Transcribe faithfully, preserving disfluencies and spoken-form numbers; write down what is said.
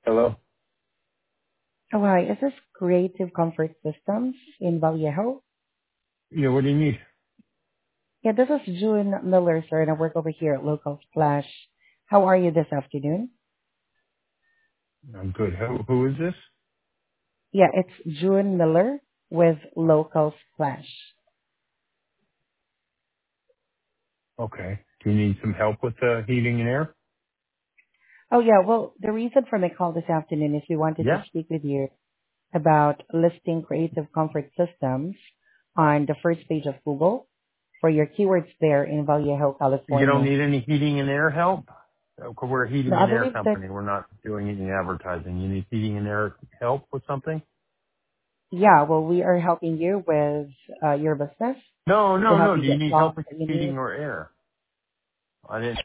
Hello? Oh, hi. Is this Creative Comfort Systems in Vallejo? Yeah, what do you need? Yeah, this is June Miller, sir, and I work over here at Local Splash. How are you this afternoon? I'm good. Who, who is this? Yeah, it's June Miller with Local Splash. Okay. Do you need some help with the heating and air? Oh, yeah, well, the reason for my call this afternoon is we wanted to Yeah. speak with you about listing Creative Comfort Systems on the first page of Google for your keywords there in Vallejo, You don't California. need any heating and air help? Uh, We're a No, heating I and air believe that, company. We're not doing any advertising. You need heating and air help with something? yeah, well, we are helping you with uh, your business No, to no, help no. you Do you get need help jobs with that you need. heating or air? I didn't